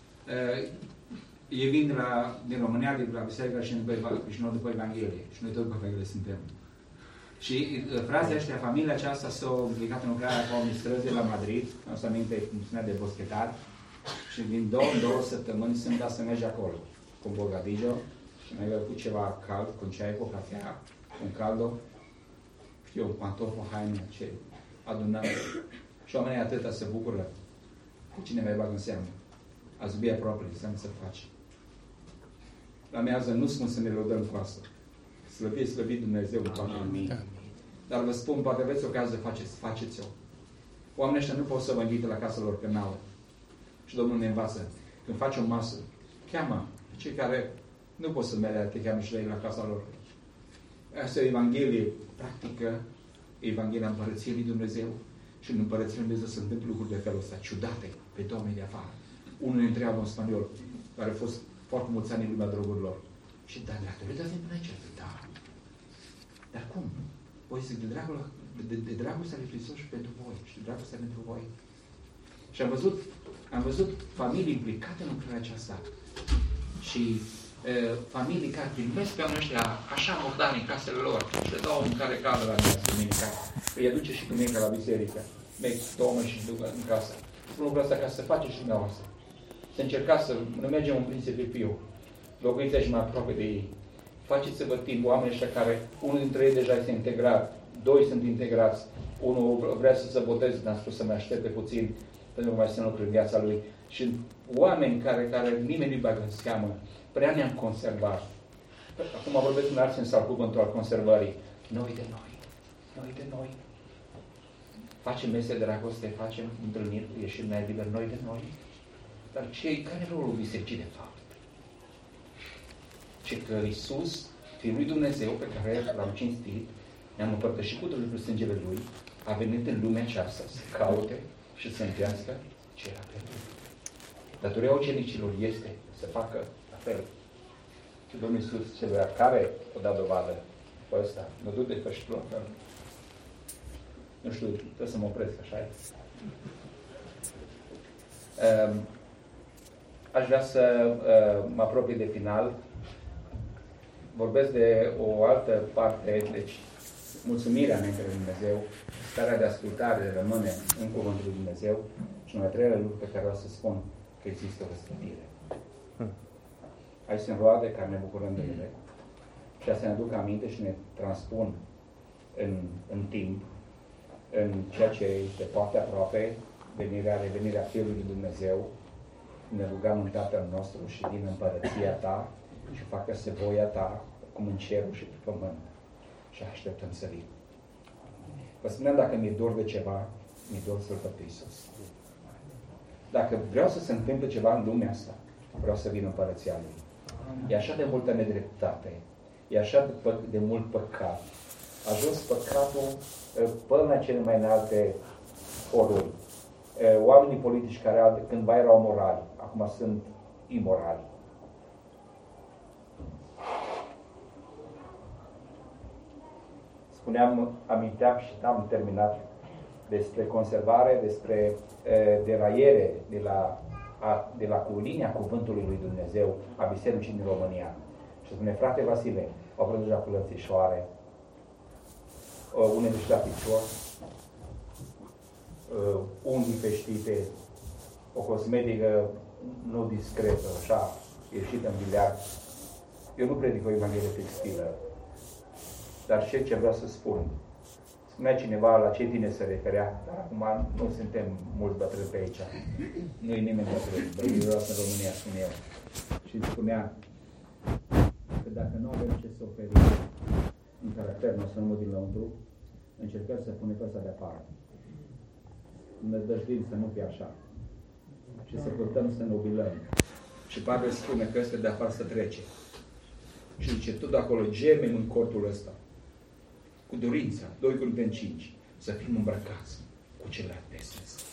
ei vin de la, din România, din la biserica și noi după Evanghelie. Și noi tot după Evanghelie suntem. Și frații ăștia, familia aceasta s-au implicat în lucrarea ca o străzi de la Madrid, am să aminte cum spunea de boschetar, și din două în două săptămâni sunt dat să mergi acolo, cu un bocadillo, și mai cu ceva cald, cu un ceai, cu o cafea, cu un caldo, știu, un pantof, o haină, ce adunăm. Și oamenii atâta se bucură cu cine mai bagă în seamă. A zubi aproape, înseamnă să faci. La mează nu spun să ne lăudăm cu asta. Slăvie, slăvit Dumnezeu în toată. Amin. Dar vă spun, poate aveți ocazia să faceți, faceți-o. Oamenii ăștia nu pot să vă invite la casa lor, că n-au. Și Domnul ne învață. Când faci o masă, cheamă cei care nu pot să merge, te cheamă și la ei la casa lor. Asta e Evanghelie practică, Evanghelia Împărăției lui Dumnezeu. Și în Împărăția lui Dumnezeu se întâmplă lucruri de felul ăsta, ciudate, pe oameni de afară. Unul ne întreabă un spaniol, care a fost foarte mulți ani în lumea drogurilor. Și da, dragul, dați-mi până aici. Da. Dar cum? Voi zic de, dragul, de, de dragostea lui Hristos și pentru voi. Și de dragostea pentru voi. Și am văzut, am văzut familii implicate în lucrarea aceasta. Și e, familii care primesc pe oamenii ăștia așa mordani în casele lor. Și le dau un care cadă la mine duminica. Îi aduce și duminica la biserică. Merg două mă și duc în casă. Spun lucrul ăsta ca să faceți și dumneavoastră. Să încercați să nu mergem în principiu. Locuiți și mai aproape de ei. Faceți-vă timp, oamenii ăștia care, unul dintre ei deja este integrat, doi sunt integrați, unul vrea să se boteze, n-a spus să mai aștepte puțin, pentru că mai sunt lucruri în viața lui. Și oameni care, care nimeni nu-i bagă în seamă, prea ne-am conservat. Acum vorbesc în alt sens al cuvântul al conservării. Noi de noi. Noi de noi. Facem mese de dragoste, facem întâlniri, ieșim mai liber, noi de noi. Dar ce, care e rolul bisericii de fapt? Ce că Iisus, Fiul lui Dumnezeu, pe care l-am cinstit, ne-am împărtășit cu Dumnezeu sângele Lui, a venit în lumea aceasta să caute și să întrească ce era pierdut. Datoria ucenicilor este să facă la fel. Și Domnul Iisus, celor care o da dovadă pe ăsta, mă duc de pe știu, nu știu, trebuie să mă opresc, așa e. Um, aș vrea să uh, mă apropii de final. Vorbesc de o altă parte, deci mulțumirea mea către Dumnezeu, starea de ascultare, de rămâne în Cuvântul lui Dumnezeu și un al treilea lucru pe care vreau să spun că există o răspândire. Aici sunt roade care ne bucurăm de ele și asta ne aduc aminte și ne transpun în, în timp, în ceea ce este foarte aproape, venirea, revenirea Fiului lui Dumnezeu. Ne rugăm în Tatăl nostru și din împărăția Ta și facă-se voia Ta, cum în cerul și pe pământ. Și așteptăm să vin. Vă spuneam, dacă mi-e dor de ceva, mi-e dor să-L văd pe Iisus. Dacă vreau să se întâmple ceva în lumea asta, vreau să vin în împărăția Lui. E așa de multă nedreptate, e așa de, pă- de mult păcat. A ajuns păcatul până la cele mai înalte foruri. Oamenii politici care cândva erau morali, acum sunt imorali. Spuneam, aminteam și am terminat despre conservare, despre e, deraiere de la, a, de la cu linia Cuvântului lui Dumnezeu a Bisericii din România. Și spune, frate Vasile, au văzut deja cu lățișoare, unele la picior, uh, unghii peștite, o cosmetică nu discretă, așa, ieșită în biliard. Eu nu predic o evanghelie textilă, dar și ce vreau să spun. Spunea cineva la ce tine se referea, dar acum nu suntem mulți bătrâni pe aici. Nu e nimeni bătrân, bătrânilos în România, spun eu. Și spunea că dacă nu avem ce să oferim în caracter nostru, numai din lăuntru, încercăm să punem pe ăsta de afară. Ne dăjduim să nu fie așa. Și să căutăm să ne obilăm. Și Pavel spune că ăsta de afară să trece. Și zice, tot acolo gemem în cortul ăsta. Cu dorința, doi Corinteni cinci, să fim îmbrăcați cu celălalt de sus.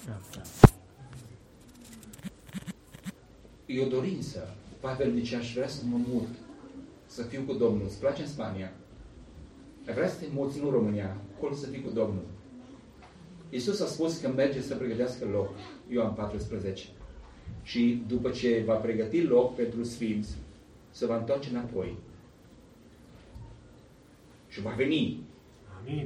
E o dorință. Pavel zice, aș vrea să mă mut, să fiu cu Domnul. Îți place în Spania? Vrea să te muți, nu în România, acolo să fii cu Domnul. Iisus a spus că merge să pregătească loc. Ioan paisprezece. Și după ce va pregăti loc pentru sfinți, se va întoarce înapoi. Și va veni. Amin.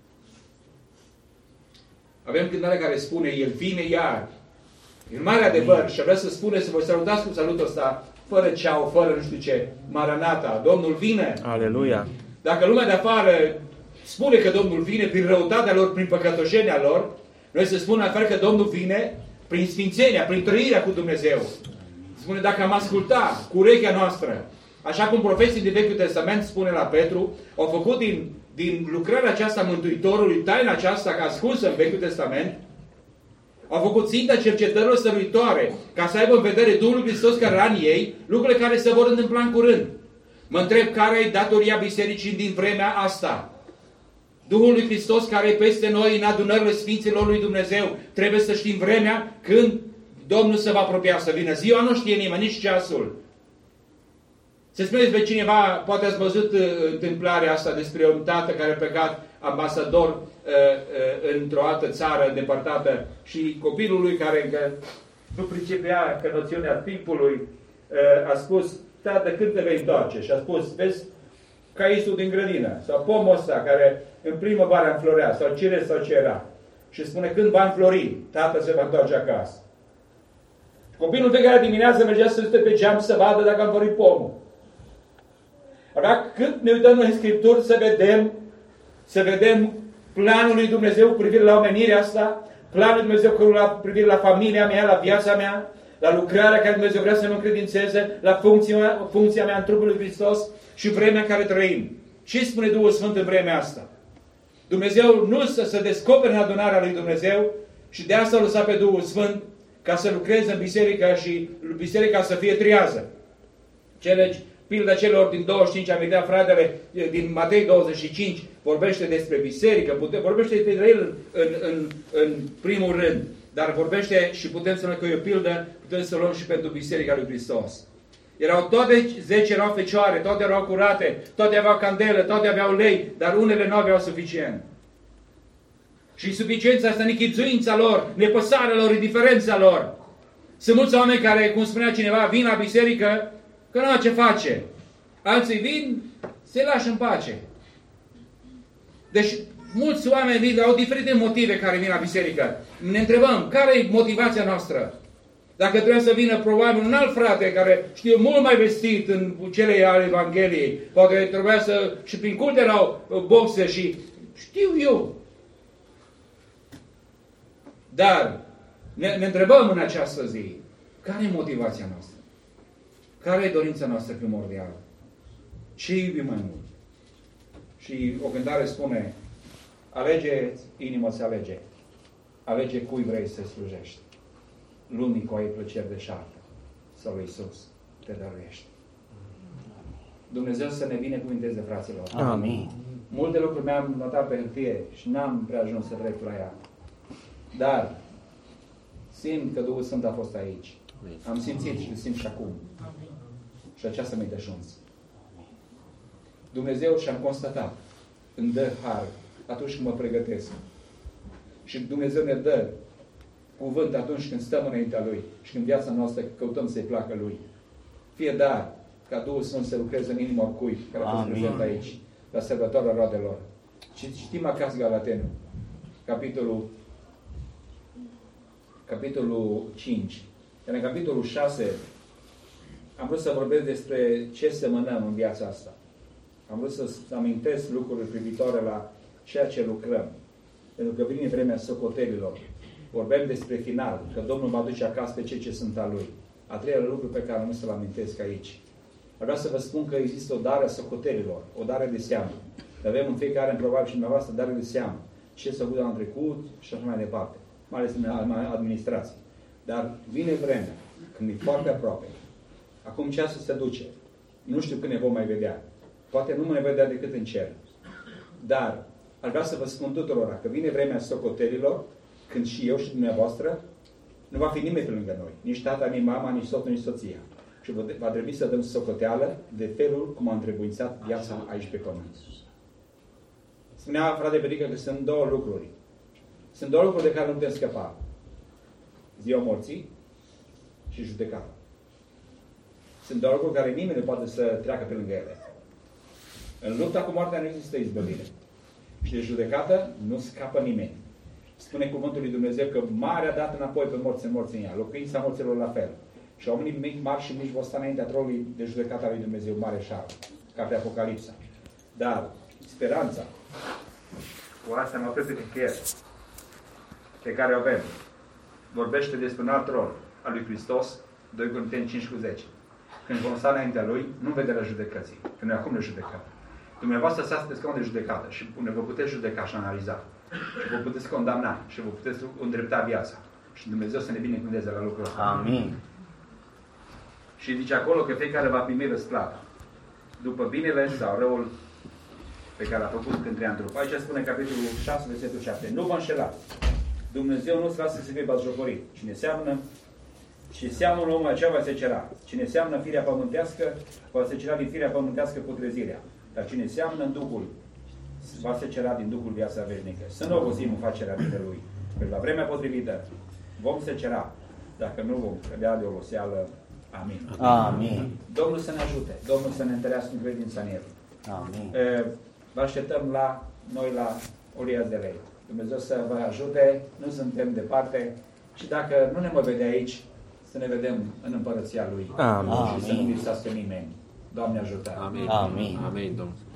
Avem cântarea care spune, El vine iar. E un mare adevăr. Și vreau să spune, să vă salutați cu salutul ăsta, fără ceau, fără nu știu ce. Maranata, Domnul vine. Aleluia. Dacă lumea de afară spune că Domnul vine prin răutatea lor, prin păcătoșenia lor, noi să spunem la fel că Domnul vine prin sfințenia, prin trăirea cu Dumnezeu. Spune, dacă am ascultat cu urechea noastră, așa cum profeții din Vechiul Testament spune la Petru, au făcut din, din lucrarea aceasta Mântuitorului, taina aceasta ascunsă în Vechiul Testament, au făcut ținta cercetărilor stăruitoare, ca să aibă în vedere Duhul lui Hristos care era în ei, lucrurile care se vor întâmpla în curând. Mă întreb care e datoria bisericii din vremea asta. Duhul lui Hristos care e peste noi în adunările Sfinților lui Dumnezeu. Trebuie să știm vremea când Domnul se va apropia să vină. Ziua nu știe nimeni, nici ceasul. Se spune despre cineva, poate ați văzut uh, întâmplarea asta despre un tată care a plecat ambasador uh, uh, într-o altă țară îndepărtată și copilul lui care încă nu pricepea că noțiunea timpului uh, a spus, tată, când te vei întoarce? Și a spus, vezi, caisul din grădină, sau pomul ăsta care în primăvară înflorea, sau cire sau ce era. Și spune, când va înflori, tată se va întoarce acasă. Copilul fiecare dimineață mergea să stă pe geam să vadă dacă a înflorit pomul. Abia cât ne uităm în Scripturi să vedem, să vedem planul lui Dumnezeu cu privire la omenirea asta, planul lui Dumnezeu cu privire la familia mea, la viața mea, la lucrarea care Dumnezeu vrea să mă încredințeze, la funcția, funcția mea în trupul lui Hristos și vremea în care trăim. Ce spune Duhul Sfânt în vremea asta? Dumnezeu nu să se descopere în adunarea lui Dumnezeu și de asta a lăsat pe Duhul Sfânt ca să lucreze în biserică și biserica să fie triază. Cele, pilda celor din douăzeci și cinci, am vedea fratele din Matei douăzeci și cinci, vorbește despre biserică, pute, vorbește despre el în, în, în primul rând, dar vorbește și putem să ne că e o pildă, putem să o luăm și pentru biserica lui Hristos. Erau toate zece erau fecioare, toate erau curate, toate aveau candelă, toate aveau lei, dar unele nu aveau suficient. Și suficiența asta, nechipzuința lor, nepăsarea lor, indiferența lor. Sunt mulți oameni care, cum spunea cineva, vin la biserică că nu au ce face. Alții vin, se lași în pace. Deci, mulți oameni vin, au diferite motive care vin la biserică. Ne întrebăm, care e motivația noastră? Dacă trebuie să vină probabil un alt frate care știe mult mai vestit în cele ale Evangheliei, poate trebuia să, și prin culte erau boxe și știu eu. Dar ne, ne întrebăm în această zi, care e motivația noastră? Care e dorința noastră primordială? Ce iubim mai mult? Și o cântare spune, alege, inima să alege. Alege cui vrei să slujești. Lumii cu ai plăceri de șartă. Sau lui Iisus te dăruiește. Dumnezeu să ne binecuvinteze, fraților. Amin. Multe lucruri mi-am notat pe hârtie și n-am prea ajuns să trec la ea. Dar simt că Duhul Sfânt a fost aici. Am simțit și simt și acum. Și aceasta mi-e de ajuns. Dumnezeu și-am constatat, îmi dă har atunci când mă pregătesc. Și Dumnezeu ne dă cuvânt atunci când stăm înaintea Lui și când viața noastră căutăm să-i placă Lui. Fie dar ca Duhul Sfânt să lucreze în inima oricui care a fost Amin. prezent aici, la sărbătoarea roadelor. Și citim acasă Galatenu, capitolul, capitolul cinci. Iar în capitolul șase am vrut să vorbesc despre ce semănăm în viața asta. Am vrut să amintesc lucruri privitoare la ceea ce lucrăm. Pentru că vine vremea socotelilor. Vorbim despre final, că Domnul mă aduce acasă pe cei ce sunt a Lui. A treia lucru pe care nu să-l amintesc aici. Vreau să vă spun că există o dare a socotelilor, o dare de seamă. Avem în fiecare, în probabil și dumneavoastră, dare de seamă. Ce s-a făcut în trecut și așa mai departe. Mai ales în administrație. Dar vine vremea, când e foarte aproape. Acum ceasul se duce. Nu știu când ne vom mai vedea. Poate nu mă ne vedea decât în cer. Dar aș vrea să vă spun tuturor că vine vremea socotelilor, când și eu și dumneavoastră, nu va fi nimeni pe lângă noi. Nici tata, nici mama, nici soțul, nici soția. Și va trebui să dăm socoteală de felul cum am întrebuințat viața aici pe pământ. Spunea frate Perică că sunt două lucruri. Sunt două lucruri de care nu putem scăpa. Ziua morții și judecata. Sunt două lucruri care nimeni nu poate să treacă pe lângă ele. În lupta cu moartea nu există izbăvire. Și de judecată nu scapă nimeni. Spune cuvântul lui Dumnezeu că mare a dat înapoi pe morți în morți în ea. Locuința morților la fel. Și oamenii mici, mari și mici vor sta înaintea tronului de judecata lui Dumnezeu mare și alb. Cartea Apocalipsa. Dar speranța, cu asta mă opresc pe chiar, pe care o avem, vorbește despre un alt rol al lui Hristos, doi Corinteni cinci cu zece. Când vom sta înaintea Lui, nu vederea judecății, că noi acum ne judecăm. Dumneavoastră să sunteți ca de judecată și ne vă puteți judeca și analiza. Și vă puteți condamna și vă puteți îndrepta viața. Și Dumnezeu să ne binecuvânteze la lucrul ăsta. Amin. Și zice acolo că fiecare va primi răsplată. După binele sau răul pe care a făcut când trăia în trup. Aici spune capitolul șase, versetul șapte. Nu vă înșelați. Dumnezeu nu-ți lasă să fie batjocorit. Cine seamănă și seamănă omul acela va secera. Cine seamănă firea pământească, va secera din firea pământească putrezirea. Dar cine seamănă în Duhul, va secera din Duhul viața veșnică. Să nu obozim în facerea binelui. Pentru la vremea potrivită vom secera. Dacă nu vom cădea de oboseală. Amin. Amin. Domnul să ne ajute. Domnul să ne întărească în credința în El. Amin. Vă așteptăm la noi la Oliaz de Lei. Dumnezeu să vă ajute. Nu suntem departe. Și dacă nu ne mai vede aici, să ne vedem în împărăția Lui. Amin. Și să nu lipsească nimeni. Doamne ajută! Amin. Amin. Amin, Domnul.